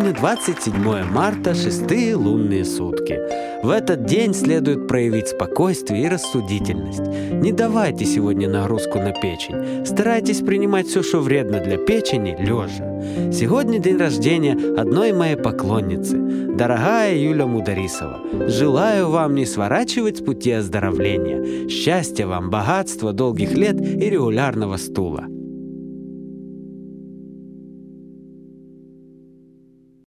Сегодня 27 марта, 6-е лунные сутки. В этот день следует проявить спокойствие и рассудительность. Не давайте сегодня нагрузку на печень. Старайтесь принимать все, что вредно для печени, лежа. Сегодня день рождения одной моей поклонницы, дорогая Юля Мударисова. Желаю вам не сворачивать с пути оздоровления. Счастья вам, богатства, долгих лет и регулярного стула.